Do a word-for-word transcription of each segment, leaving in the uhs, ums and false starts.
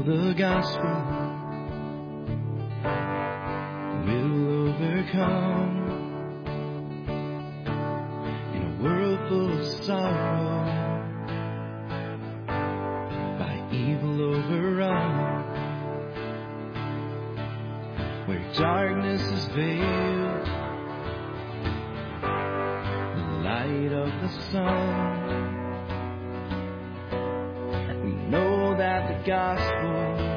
know the gospel will overcome in a world full of sorrow, by evil overrun, where darkness is veiled, the light of the sun. We know that the gospel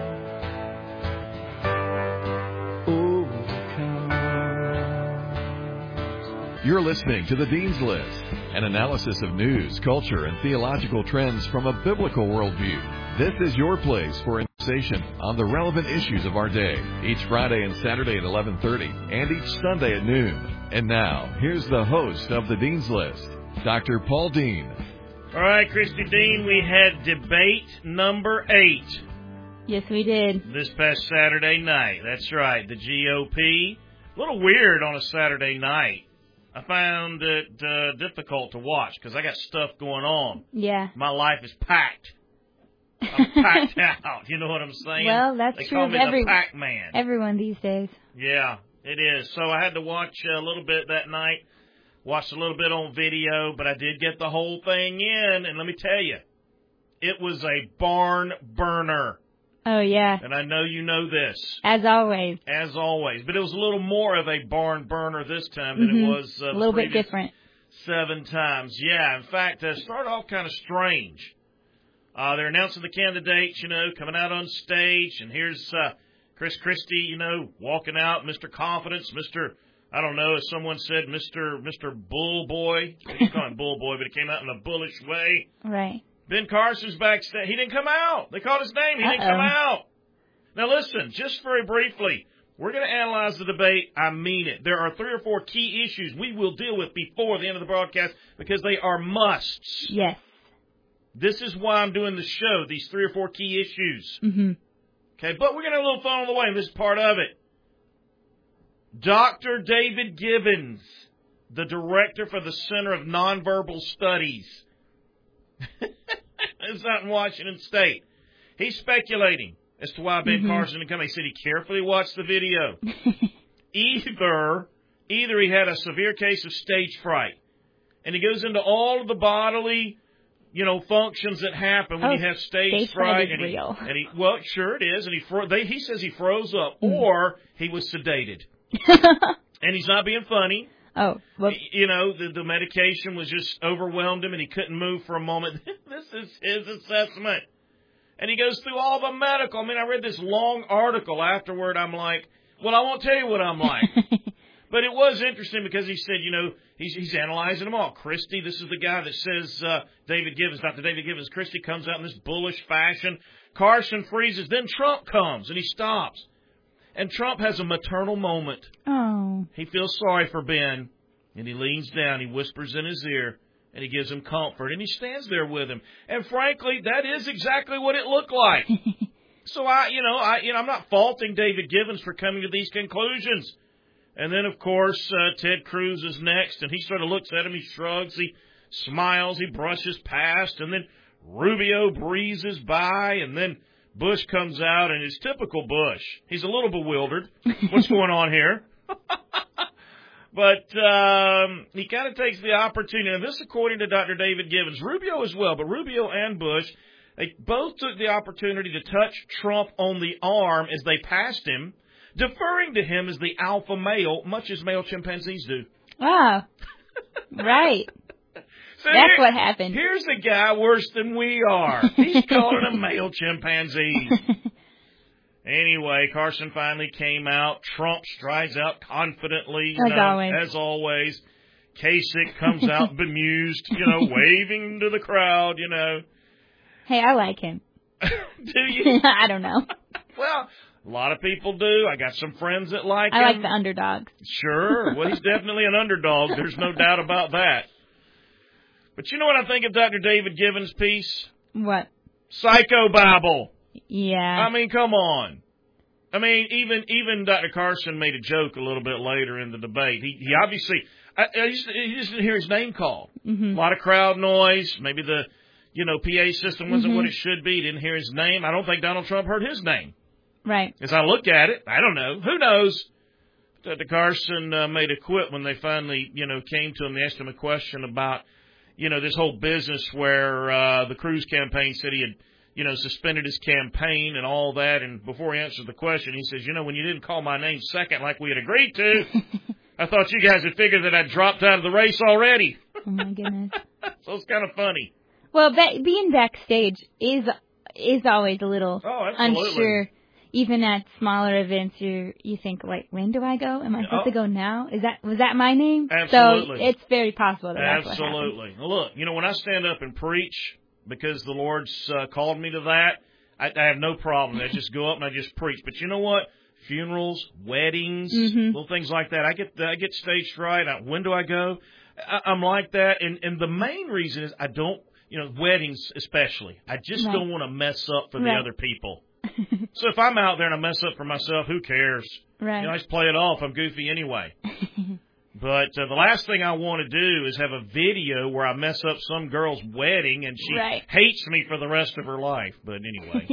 overcomes. You're listening to The Dean's List, an analysis of news, culture, and theological trends from a biblical worldview. This is your place for conversation on the relevant issues of our day, each Friday and Saturday at eleven thirty, and each Sunday at noon. And now, here's the host of The Dean's List, Doctor Paul Dean. All right, Christy Dean, we had debate number eight. Yes, we did. This past Saturday night. That's right, the G O P. A little weird on a Saturday night. I found it uh, difficult to watch because I got stuff going on. Yeah. My life is packed. I'm packed out. You know what I'm saying? Well, that's they true call of me every, the Pac Man. everyone these days. Yeah, it is. So I had to watch a little bit that night. Watched a little bit on video, but I did get the whole thing in, and let me tell you, it was a barn burner. Oh, yeah. And I know you know this. As always. As always. But it was a little more of a barn burner this time than mm-hmm. it was uh, a little bit different. Seven times. Yeah, in fact, it uh, started off kind of strange. Uh, they're announcing the candidates, you know, coming out on stage, and here's uh, Chris Christie, you know, walking out, Mister Confidence, Mister I don't know, as someone said, Mister Mister Bull Boy. He's calling him Bull Boy, but it came out in a bullish way. Right. Ben Carson's backstage. He didn't come out. They called his name. He Uh-oh. didn't come out. Now, listen, just very briefly, we're going to analyze the debate. I mean it. There are three or four key issues we will deal with before the end of the broadcast because they are musts. Yes. This is why I'm doing the show, these three or four key issues. Mm-hmm. Okay, but we're going to have a little fun on the way, and this is part of it. Doctor David Givens, the director for the Center of Nonverbal Studies, is out in Washington State. He's speculating as to why Ben mm-hmm. Carson didn't come. He said he carefully watched the video. either, either he had a severe case of stage fright, and he goes into all of the bodily, you know, functions that happen when oh, you have stage, stage fright. fright is and, he, real. and he, well, sure it is, and he fro- they, he says he froze up, mm-hmm. or he was sedated. And he's not being funny. Oh. Well. You know, the, the medication was just overwhelmed him and he couldn't move for a moment. This is his assessment. And he goes through all the medical. I mean, I read this long article afterward. I'm like, well, I won't tell you what I'm like. But it was interesting because he said, you know, he's, he's analyzing them all. Christie, this is the guy that says uh, David Givens, Doctor David Givens. Christie comes out in this bullish fashion. Carson freezes. Then Trump comes and he stops. And Trump has a maternal moment. Oh. He feels sorry for Ben, and he leans down, he whispers in his ear, and he gives him comfort, and he stands there with him. And frankly, that is exactly what it looked like. So I, you know, I, you know, I'm not faulting David Givens for coming to these conclusions. And then, of course, uh, Ted Cruz is next, and he sort of looks at him, he shrugs, he smiles, he brushes past, and then Rubio breezes by, and then Bush comes out, and it's typical Bush. He's a little bewildered. What's going on here? But um, he kind of takes the opportunity, and this according to Doctor David Givens, Rubio as well, but Rubio and Bush, they both took the opportunity to touch Trump on the arm as they passed him, deferring to him as the alpha male, much as male chimpanzees do. Wow. Right. So That's here, what happened. Here's a guy worse than we are. He's calling them male chimpanzees. Anyway, Carson finally came out. Trump strides out confidently. You as know, always. As always. Kasich comes out bemused, you know, waving to the crowd, you know. Hey, I like him. Do you? I don't know. Well, a lot of people do. I got some friends that like I him. I like the underdogs. Sure. Well, he's definitely an underdog. There's no doubt about that. But you know what I think of Doctor David Givens' piece? What? Psychobabble. Yeah. I mean, come on. I mean, even even Doctor Carson made a joke a little bit later in the debate. He he obviously, I, I just, he just didn't hear his name called. Mm-hmm. A lot of crowd noise. Maybe the, you know, P A system wasn't Mm-hmm. what it should be. Didn't hear his name. I don't think Donald Trump heard his name. Right. As I look at it, I don't know. Who knows? Doctor Carson uh, made a quit when they finally, you know, came to him. They asked him a question about, you know, this whole business where uh, the Cruz campaign said he had, you know, suspended his campaign and all that. And before he answered the question, he says, you know, when you didn't call my name second like we had agreed to, I thought you guys had figured that I dropped out of the race already. Oh my goodness. So it's kind of funny. Well, ba- being backstage is is always a little Oh, absolutely. unsure. Even at smaller events, you you think, like, when do I go? Am I supposed Oh. to go now? Is that was that my name? Absolutely. So it's very possible that that's what happened. Absolutely. Well, look, you know, when I stand up and preach because the Lord's uh, called me to that, I, I have no problem. I just go up and I just preach. But you know what? Funerals, weddings, Mhm. little things like that. I get I get stage fright. I, when do I go? I, I'm like that, and and the main reason is I don't, you know, weddings especially. I just Right. don't want to mess up for the Right. other people. So if I'm out there and I mess up for myself, who cares? Right. You know, I just play it off. I'm goofy anyway. But uh, the last thing I want to do is have a video where I mess up some girl's wedding and she Right. hates me for the rest of her life. But anyway,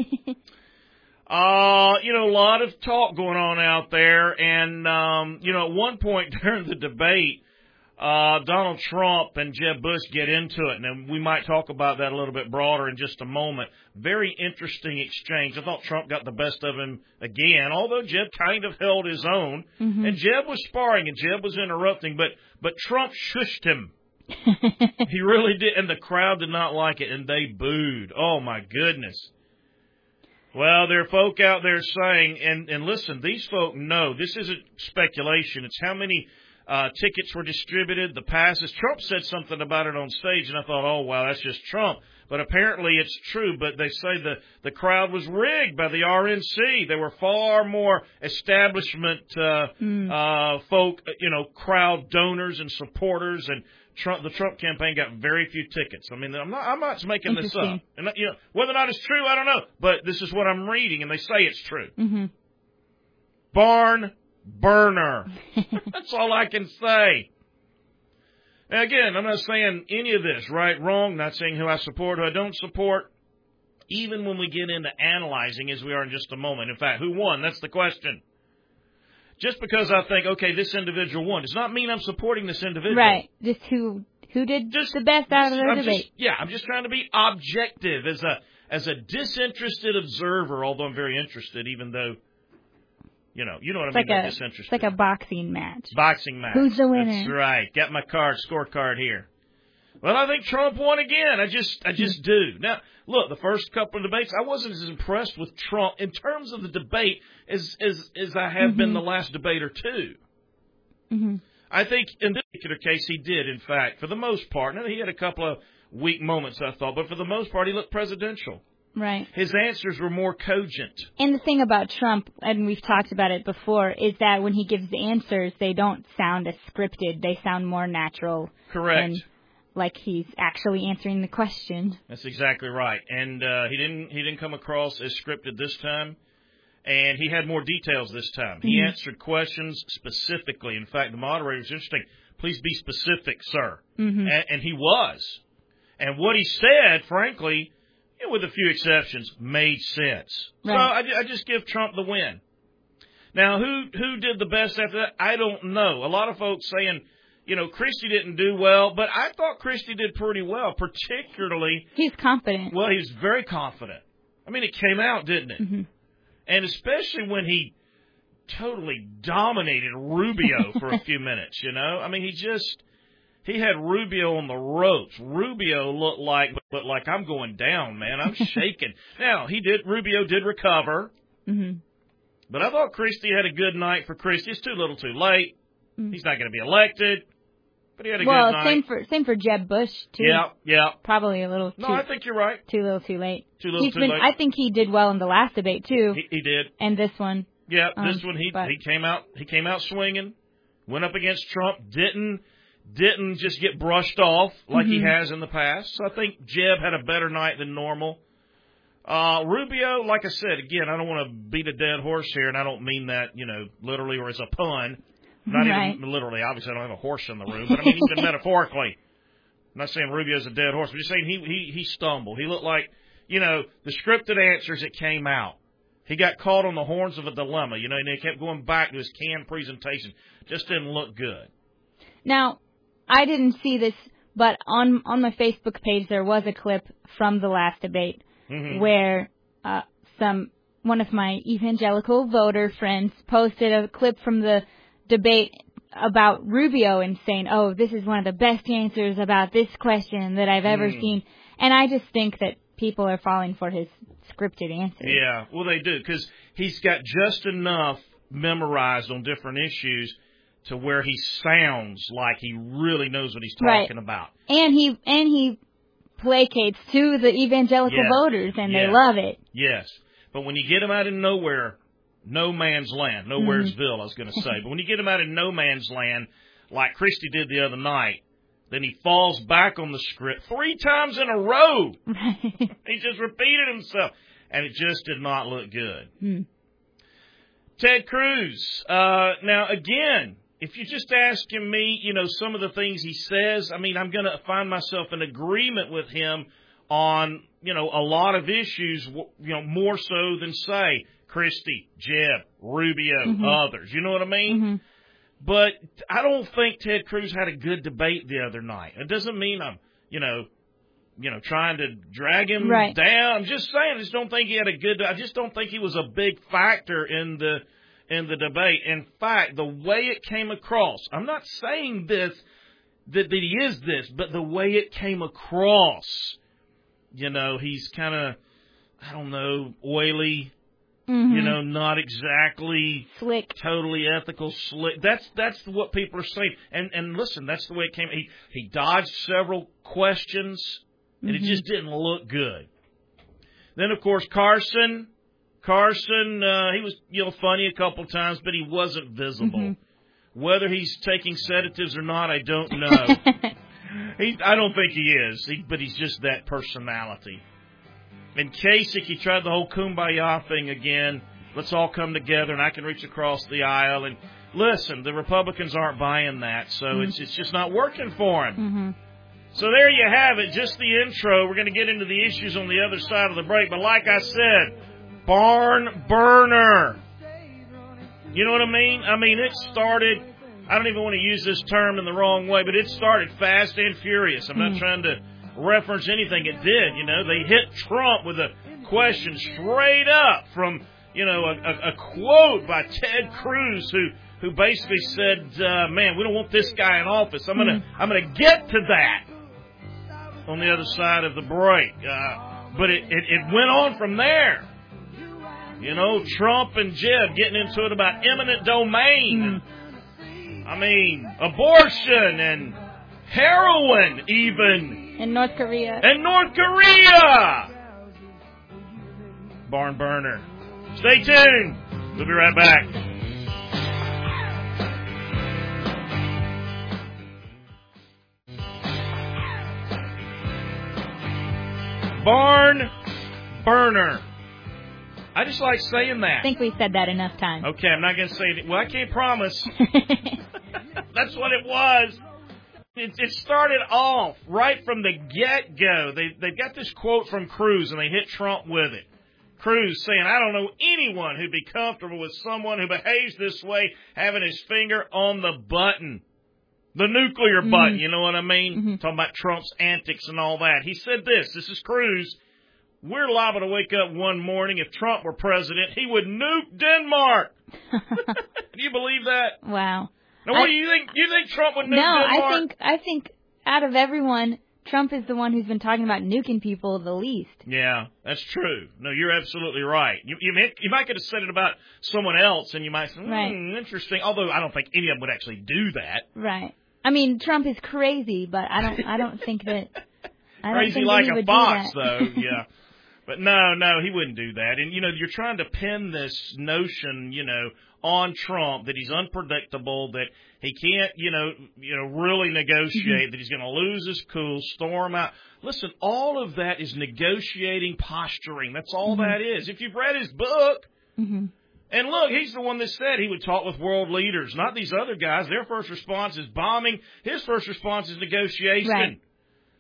uh, you know, a lot of talk going on out there. And, um, you know, at one point during the debate, uh, Donald Trump and Jeb Bush get into it. And then we might talk about that a little bit broader in just a moment. Very interesting exchange. I thought Trump got the best of him again, although Jeb kind of held his own. Mhm. And Jeb was sparring and Jeb was interrupting, but, but Trump shushed him. He really did, and the crowd did not like it, and they booed. Oh, my goodness. Well, there are folk out there saying, and, and listen, these folk know, this isn't speculation. It's how many uh, tickets were distributed, the passes. Trump said something about it on stage, and I thought, oh, wow, that's just Trump. But apparently it's true, but they say the, the crowd was rigged by the R N C. There were far more establishment uh, Mm. uh, folk, you know, crowd donors and supporters, and Trump, the Trump campaign got very few tickets. I mean, I'm not, I'm not making this up. Interesting. And, you know, whether or not it's true, I don't know. But this is what I'm reading, and they say it's true. Mhm. Barn burner. That's all I can say. Now, again, I'm not saying any of this, right, wrong, not saying who I support, who I don't support, even when we get into analyzing, as we are in just a moment. In fact, who won? That's the question. Just because I think, okay, this individual won, does not mean I'm supporting this individual. Right. Just who who did Just the best out of the I'm debate. just, yeah, I'm just trying to be objective as a as a disinterested observer, although I'm very interested, even though, you know, you know what It's I like mean by a disinterested. it's like a boxing match. Boxing match. Who's the winner? That's right. Got my card, scorecard here. Well, I think Trump won again. I just, I just do. Now, look, the first couple of debates, I wasn't as impressed with Trump in terms of the debate as as, as I have Mhm. been the last debate or two. Mhm. I think in this particular case, he did, in fact, for the most part. Now, he had a couple of weak moments, I thought, but for the most part, he looked presidential. Right. His answers were more cogent. And the thing about Trump, and we've talked about it before, is that when he gives the answers, they don't sound as scripted. They sound more natural. Correct. And like he's actually answering the question. That's exactly right. And uh, he didn't he didn't come across as scripted this time, and he had more details this time. He Mhm. answered questions specifically. In fact, the moderator was interesting. Please be specific, sir. Mhm. And, and he was. And what he said, frankly, you know, with a few exceptions, made sense. So Right. I, I just give Trump the win. Now, who who did the best after that? I don't know. A lot of folks saying, you know, Christie didn't do well, but I thought Christie did pretty well, particularly, He's confident. well, he was very confident. I mean, it came out, didn't it? Mhm. And especially when he totally dominated Rubio for a few minutes, you know? I mean, he just, he had Rubio on the ropes. Rubio looked like, but like, I'm going down, man. I'm shaking. Now, he did, Rubio did recover, Mhm. but I thought Christie had a good night for Christie. It's too little too late. Mhm. He's not going to be elected, but he had a Well, good night. same for same for Jeb Bush too. Yeah, yeah. Probably a little too No, I think you're right. too little too late. Too little He's too been, late. I think he did well in the last debate too, He, he did. and this one. Yeah, Um, this one he but- he came out he came out swinging, went up against Trump, didn't didn't just get brushed off like he Mhm. has in the past. So I think Jeb had a better night than normal. Uh, Rubio, like I said, again, I don't want to beat a dead horse here, and I don't mean that, you know, literally or as a pun. Not Right. even literally. Obviously, I don't have a horse in the room, but I mean even metaphorically. I'm not saying Rubio's a dead horse, but just saying he, he, he stumbled. He looked like, you know, the scripted answers that came out. He got caught on the horns of a dilemma, you know, and he kept going back to his canned presentation. Just didn't look good. Now, I didn't see this, but on on my Facebook page there was a clip from the last debate mm-hmm. where uh, some one of my evangelical voter friends posted a clip from the debate about Rubio and saying, oh, this is one of the best answers about this question that I've ever mm. seen. And I just think that people are falling for his scripted answers. Yeah, well, they do, because he's got just enough memorized on different issues to where he sounds like he really knows what he's talking right. about. And he and he placates to the evangelical yes. voters, and yes. they love it. Yes, but when you get him out in nowhere, no man's land, nowheresville, mm-hmm. I was going to say, but when you get him out in no man's land, like Christie did the other night, then he falls back on the script three times in a row. He just repeated himself, and it just did not look good. Mm. Ted Cruz, uh, now again, if you're just asking me, you know, some of the things he says, I mean, I'm going to find myself in agreement with him on, you know, a lot of issues, you know, more so than, say, Christie, Jeb, Rubio, mm-hmm. others. You know what I mean? Mm-hmm. But I don't think Ted Cruz had a good debate the other night. It doesn't mean I'm, you know, you know, trying to drag him right. down. I'm just saying, I just don't think he had a good. I just don't think he was a big factor in the in the debate. In fact, the way it came across, I'm not saying this that, that he is this, but the way it came across, you know, he's kind of, I don't know, oily. Mm-hmm. You know, not exactly slick, totally ethical, slick. That's that's what people are saying. And and listen, that's the way it came. He he dodged several questions, and mm-hmm. it just didn't look good. Then of course Carson, Carson, uh, he was you know funny a couple times, but he wasn't visible. Mm-hmm. Whether he's taking sedatives or not, I don't know. he, I don't think he is, he, but he's just that personality. And Kasich, he tried the whole kumbaya thing again. Let's all come together, and I can reach across the aisle. And listen, the Republicans aren't buying that, so mm-hmm. it's it's just not working for him. Mm-hmm. So there you have it, just the intro. We're going to get into the issues on the other side of the break. But like I said, barn burner. You know what I mean? I mean, it started, I don't even want to use this term in the wrong way, but it started fast and furious. I'm mm-hmm. not trying to reference anything. It did, you know. They hit Trump with a question straight up from, you know, a, a, a quote by Ted Cruz, who who basically said, uh, "Man, we don't want this guy in office." I'm gonna I'm gonna get to that on the other side of the break. Uh, but it, it it went on from there. You know, Trump and Jeb getting into it about eminent domain. Mm. I mean, abortion and heroin, even. In North Korea. And North Korea! Barn burner. Stay tuned. We'll be right back. Barn burner. I just like saying that. I think we said that enough times. Okay, I'm not going to say it. Well, I can't promise. That's what it was. It, it started off right from the get-go. They, they've got this quote from Cruz, and they hit Trump with it. Cruz saying, I don't know anyone who'd be comfortable with someone who behaves this way, having his finger on the button. The nuclear mm-hmm. button, you know what I mean? Mm-hmm. Talking about Trump's antics and all that. He said this, this is Cruz. We're liable to wake up one morning, if Trump were president, he would nuke Denmark. Do you believe that? Wow. Now, what I, do you think? You think Trump would nuke no, Denmark? No, I think I think out of everyone, Trump is the one who's been talking about nuking people the least. Yeah, that's true. No, you're absolutely right. You you, may, you might could have said it about someone else, and you might say, hmm, right. interesting. Although I don't think any of them would actually do that. Right. I mean, Trump is crazy, but I don't I don't think that. I don't crazy think like that he a would fox, do that. though. Yeah. But no, no, he wouldn't do that. And, you know, you're trying to pin this notion, you know, on Trump that he's unpredictable, that he can't, you know, you know, really negotiate, mm-hmm. that he's going to lose his cool, storm out. Listen, all of that is negotiating posturing. That's all mm-hmm. that is. If you've read his book, mm-hmm. and look, he's the one that said he would talk with world leaders, not these other guys. Their first response is bombing. His first response is negotiation. Right.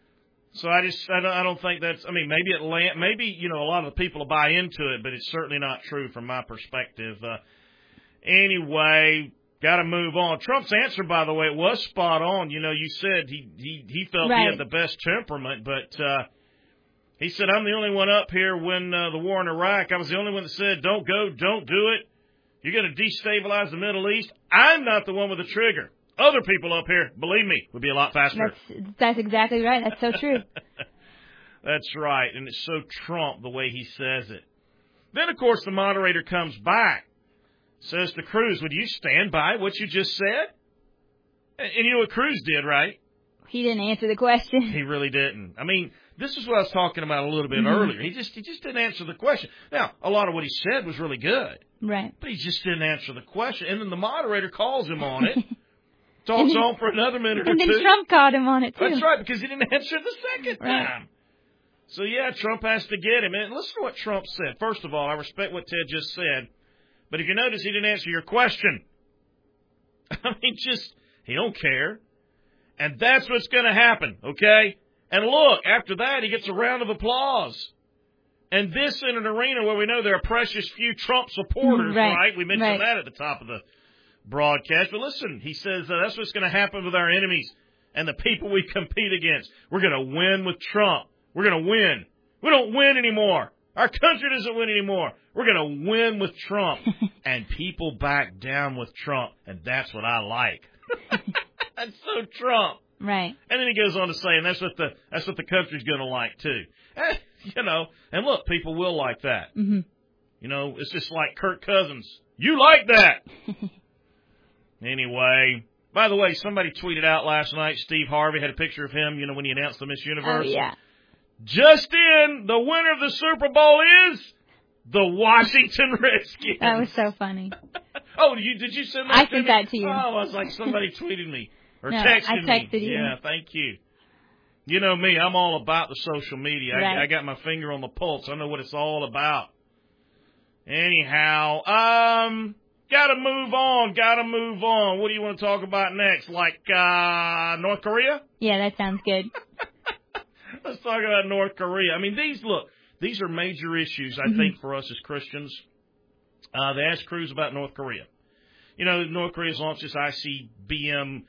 So I just I don't, I don't think that's. I mean, maybe Atlanta, maybe you know a lot of the people will buy into it, but it's certainly not true from my perspective. Uh, anyway, got to move on. Trump's answer, by the way, it was spot on. You know, you said he he he felt right. he had the best temperament, but uh, he said I'm the only one up here when uh, the war in Iraq. I was the only one that said don't go, don't do it. You're going to destabilize the Middle East. I'm not the one with the trigger. Other people up here, believe me, would be a lot faster. That's, that's exactly right. That's so true. That's right, and it's so Trump the way he says it. Then, of course, the moderator comes back, says to Cruz, would you stand by what you just said? And, and you know what Cruz did, right? He didn't answer the question. He really didn't. I mean, this is what I was talking about a little bit mm-hmm. earlier. He just he just didn't answer the question. Now, a lot of what he said was really good. Right. But he just didn't answer the question. And then the moderator calls him on it, talks on for another minute or and two. And then Trump caught him on it, too. That's right, because he didn't answer the second right. time. So, yeah, Trump has to get him. And listen to what Trump said. First of all, I respect what Ted just said. But if you notice, he didn't answer your question. I mean, just, he don't care. And that's what's going to happen, okay? And look, after that, he gets a round of applause. And this in an arena where we know there are precious few Trump supporters, right? right? We mentioned right. that at the top of the broadcast. But listen, he says uh, that's what's going to happen with our enemies and the people we compete against. We're going to win with Trump. We're going to win. We don't win anymore. Our country doesn't win anymore. We're going to win with Trump. And people back down with Trump. And that's what I like. That's so Trump. Right. And then he goes on to say, and that's what the that's what the country's going to like, too. Eh, you know, and look, people will like that. Mm-hmm. You know, it's just like Kirk Cousins. You like that. Anyway, by the way, somebody tweeted out last night, Steve Harvey had a picture of him, you know, when he announced the Miss Universe. Oh, yeah. Just in, the winner of the Super Bowl is the Washington Redskins. That was so funny. Oh, you did you send that I to sent me? that to you. Oh, I was like, somebody tweeted me or no, texted I texted me. you. Yeah, thank you. You know me, I'm all about the social media. Right. I, I got my finger on the pulse. I know what it's all about. Anyhow, um, gotta move on, gotta move on. What do you want to talk about next? Like, uh, North Korea? Yeah, that sounds good. Let's talk about North Korea. I mean, these, look, these are major issues, I mm-hmm. think, for us as Christians. Uh, they asked Cruz about North Korea. You know, North Korea's launched this I C B M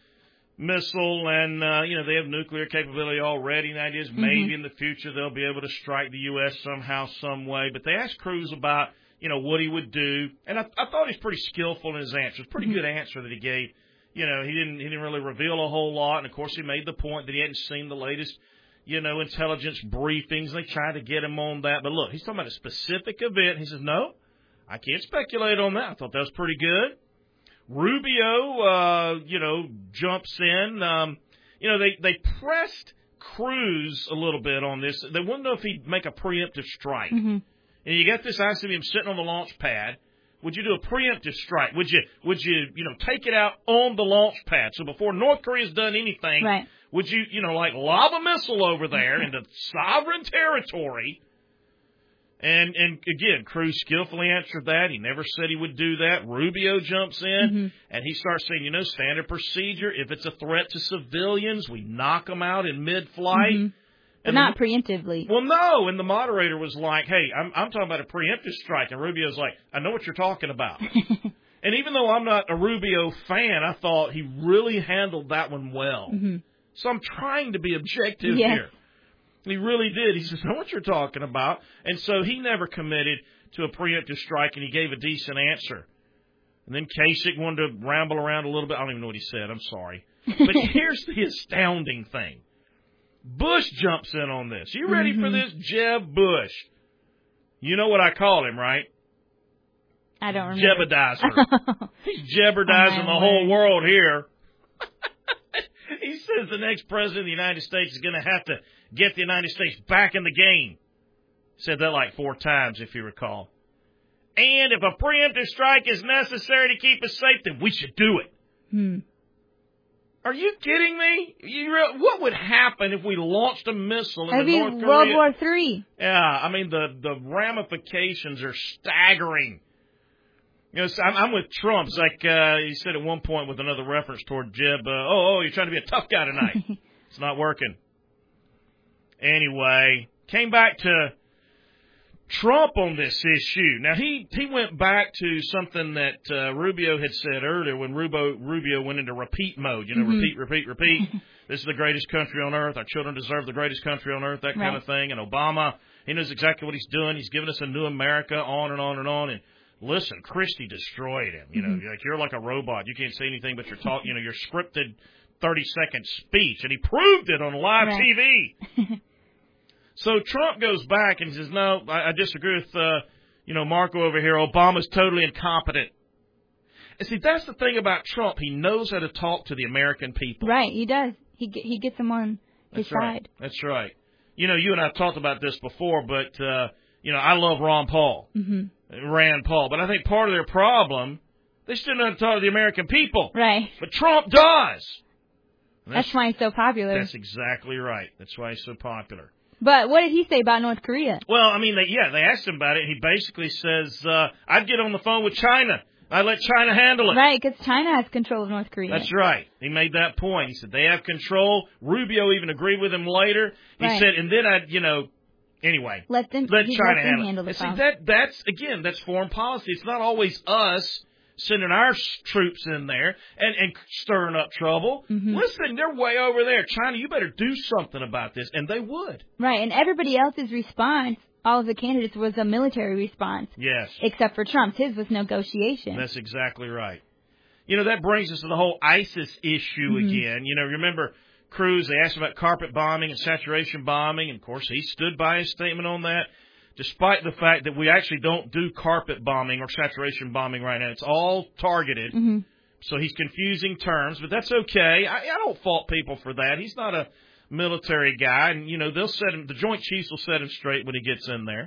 missile, and, uh, you know, they have nuclear capability already. And the idea is maybe mm-hmm. in the future they'll be able to strike the U S somehow, some way. But they asked Cruz about, you know, what he would do. And I, I thought he was pretty skillful in his answers. Pretty mm-hmm. good answer that he gave. You know, he didn't he didn't really reveal a whole lot. And, of course, he made the point that he hadn't seen the latest, you know, intelligence briefings. They tried to get him on that. But, look, he's talking about a specific event. He says, no, I can't speculate on that. I thought that was pretty good. Rubio, uh, you know, jumps in. Um, you know, they, they pressed Cruz a little bit on this. They wanted to know if he'd make a preemptive strike. Mm-hmm. And you got this I C B M sitting on the launch pad. Would you do a preemptive strike? Would you, would you, you know, take it out on the launch pad? So before North Korea's done anything, right. would you, you know, like lob a missile over there into sovereign territory? And, and again, Cruz skillfully answered that. He never said he would do that. Rubio jumps in, mm-hmm. and he starts saying, you know, standard procedure, if it's a threat to civilians, we knock them out in mid-flight. Mm-hmm. But and not the, preemptively. Well, no, and the moderator was like, hey, I'm, I'm talking about a preemptive strike. And Rubio's like, I know what you're talking about. And even though I'm not a Rubio fan, I thought he really handled that one well. Mm-hmm. So I'm trying to be objective yes. here. He really did. He says, I know what you're talking about. And so he never committed to a preemptive strike, and he gave a decent answer. And then Kasich wanted to ramble around a little bit. I don't even know what he said. I'm sorry. But here's the astounding thing. Bush jumps in on this. You ready mm-hmm. for this? Jeb Bush. You know what I call him, right? I don't remember. Jeopardizer. He's jeopardizing oh, the whole world here. He says the next president of the United States is going to have to get the United States back in the game. Said that like four times, if you recall. And if a preemptive strike is necessary to keep us safe, then we should do it. Hmm. Are you kidding me? You re- what would happen if we launched a missile into Maybe North Korea? World War Three. Yeah, I mean, the, the ramifications are staggering. You know, I'm, I'm with Trump. It's like uh, he said at one point with another reference toward Jeb, uh, oh, oh, you're trying to be a tough guy tonight. It's not working. Anyway, came back to Trump on this issue. Now, he, he went back to something that uh, Rubio had said earlier when Rubio, Rubio went into repeat mode. You know, mm-hmm. repeat, repeat, repeat. This is the greatest country on earth. Our children deserve the greatest country on earth, that kind right. of thing. And Obama, he knows exactly what he's doing. He's giving us a new America, on and on and on. And listen, Christie destroyed him. You know, mm-hmm. like you're like a robot. You can't say anything but you're talking, you know, your scripted thirty-second speech. And he proved it on live right. T V. So Trump goes back and says, no, I, I disagree with, uh, you know, Marco over here. Obama's totally incompetent. And see, that's the thing about Trump. He knows how to talk to the American people. Right, he does. He he gets them on his that's right. side. That's right. You know, you and I have talked about this before, but, uh, you know, I love Ron Paul, mm-hmm. Rand Paul. But I think part of their problem, they still know how to talk to the American people. Right. But Trump does. That's, that's why he's so popular. That's exactly right. That's why he's so popular. But what did he say about North Korea? Well, I mean, they, yeah, they asked him about it. He basically says, uh, I'd get on the phone with China. I'd let China handle it. Right, because China has control of North Korea. That's right. He made that point. He said they have control. Rubio even agreed with him later. He right. said, and then I'd, you know, anyway, let them let China let handle, handle it. The see, that, that's, again, that's foreign policy. It's not always us sending our troops in there and, and stirring up trouble. Mm-hmm. Listen, they're way over there. China, you better do something about this. And they would. Right, and everybody else's response, all of the candidates, was a military response. Yes. Except for Trump's. His was negotiation. That's exactly right. You know, that brings us to the whole ISIS issue mm-hmm. again. You know, remember Cruz, they asked about carpet bombing and saturation bombing. And, of course, he stood by his statement on that. Despite the fact that we actually don't do carpet bombing or saturation bombing right now. It's all targeted. Mm-hmm. So he's confusing terms, but that's okay. I, I don't fault people for that. He's not a military guy, and, you know, they'll set him, the Joint Chiefs will set him straight when he gets in there.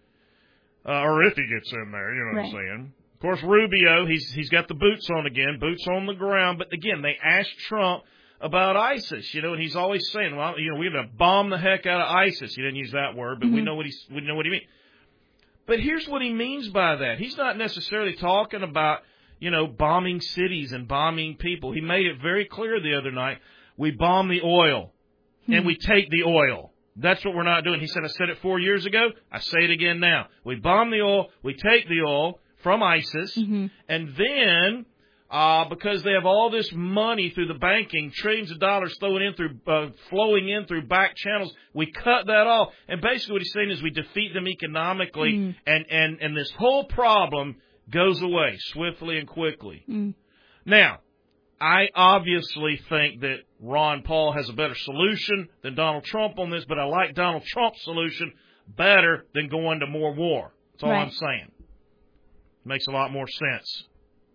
Uh, or if he gets in there, you know right. what I'm saying. Of course, Rubio, he's he's got the boots on again, boots on the ground. But, again, they asked Trump about ISIS, you know, and he's always saying, well, you know, we're going to bomb the heck out of ISIS. He didn't use that word, but mm-hmm. we know what he's, we know what he means. But here's what he means by that. He's not necessarily talking about, you know, bombing cities and bombing people. He made it very clear the other night, we bomb the oil mm-hmm. and we take the oil. That's what we're not doing. He said, I said it four years ago. I say it again now. We bomb the oil, we take the oil from ISIS, mm-hmm. and then Uh, because they have all this money through the banking, trillions of dollars flowing in through uh, flowing in through back channels. We cut that off, and basically what he's saying is we defeat them economically, mm. and, and, and this whole problem goes away swiftly and quickly. Mm. Now, I obviously think that Ron Paul has a better solution than Donald Trump on this, but I like Donald Trump's solution better than going to more war. That's all right. I'm saying. Makes a lot more sense.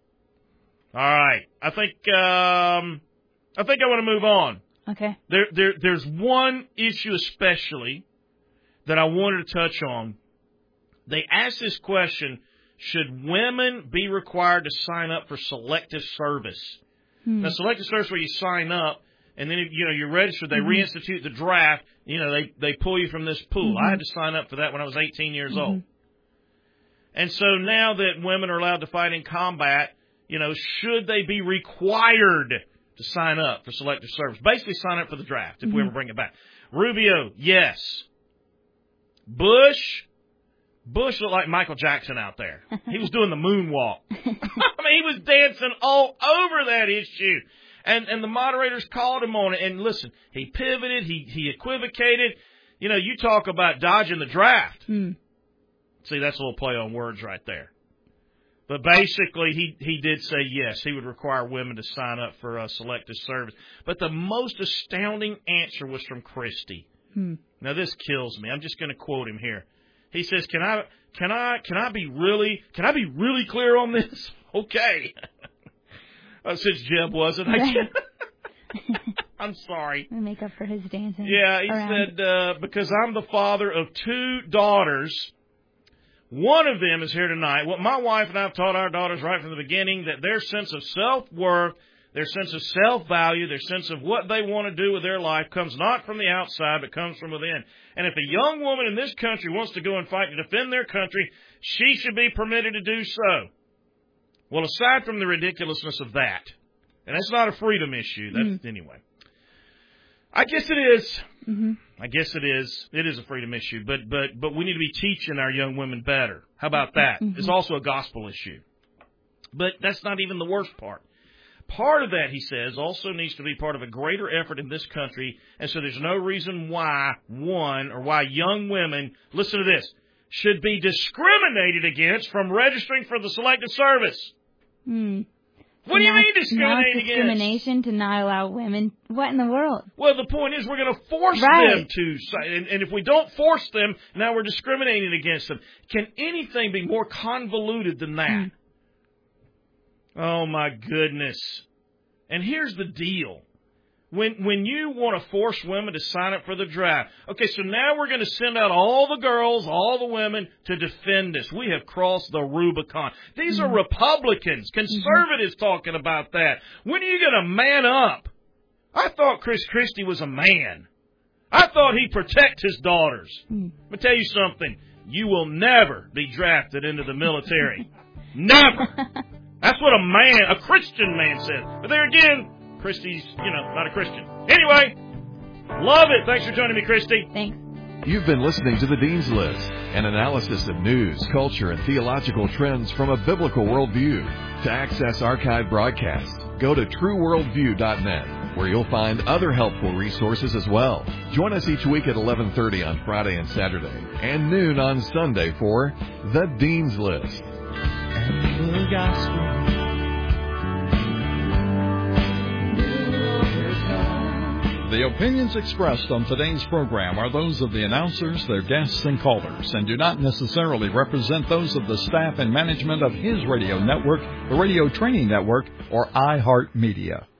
All right. I think um, I think I want to move on. Okay. There, there, there's one issue especially that I wanted to touch on. They asked this question: should women be required to sign up for selective service? Hmm. Now, selective service where you sign up and then you know you're registered. They mm-hmm. reinstitute the draft. You know they they pull you from this pool. Mm-hmm. I had to sign up for that when I was eighteen years mm-hmm. old. And so now that women are allowed to fight in combat, you know, should they be required to sign up for selective service? Basically, sign up for the draft if mm-hmm. we ever bring it back. Rubio, yes. Bush, Bush looked like Michael Jackson out there. He was doing the moonwalk. I mean, he was dancing all over that issue. And and the moderators called him on it. And listen, he pivoted, he, he equivocated. You know, you talk about dodging the draft. Mm. See, that's a little play on words right there. But basically, he, he did say yes, he would require women to sign up for uh, selective service. But the most astounding answer was from Christie. Hmm. Now, this kills me. I'm just going to quote him here. He says, "Can I can I can I be really can I be really clear on this?" Okay. uh, since Jeb wasn't, I can't. I'm sorry. Make up for his dancing. Yeah, he around. said uh, because I'm the father of two daughters. One of them is here tonight. Well, my wife and I have taught our daughters right from the beginning that their sense of self-worth, their sense of self-value, their sense of what they want to do with their life comes not from the outside, but comes from within. And if a young woman in this country wants to go and fight to defend their country, she should be permitted to do so. Well, aside from the ridiculousness of that, and that's not a freedom issue, that's mm-hmm. anyway. I guess it is. Mm-hmm. I guess it is. It is a freedom issue, but but but we need to be teaching our young women better. How about that? Mm-hmm. It's also a gospel issue. But that's not even the worst part. Part of that, he says, also needs to be part of a greater effort in this country, and so there's no reason why one or why young women, listen to this, should be discriminated against from registering for the Selective Service. Hmm. What so do you now, mean discriminating now discrimination against? to not allow women? What in the world? Well, the point is we're going to force right. them to, and, and if we don't force them, now we're discriminating against them. Can anything be more convoluted than that? Mm. Oh, my goodness. And here's the deal. When when you want to force women to sign up for the draft, okay, so now we're going to send out all the girls, all the women to defend us. We have crossed the Rubicon. These are Republicans, conservatives mm-hmm. talking about that. When are you going to man up? I thought Chris Christie was a man. I thought he'd protect his daughters. Mm. Let me tell you something. You will never be drafted into the military. Never. That's what a man, a Christian man says. But there again, Christie's, you know, not a Christian. Anyway, love it. Thanks for joining me, Christy. Thanks. You've been listening to The Dean's List, an analysis of news, culture, and theological trends from a biblical worldview. To access archived broadcasts, go to true worldview dot net, where you'll find other helpful resources as well. Join us each week at eleven thirty on Friday and Saturday, and noon on Sunday for The Dean's List. And the gospel. The opinions expressed on today's program are those of the announcers, their guests, and callers, and do not necessarily represent those of the staff and management of his radio network, the Radio Training Network, or iHeartMedia.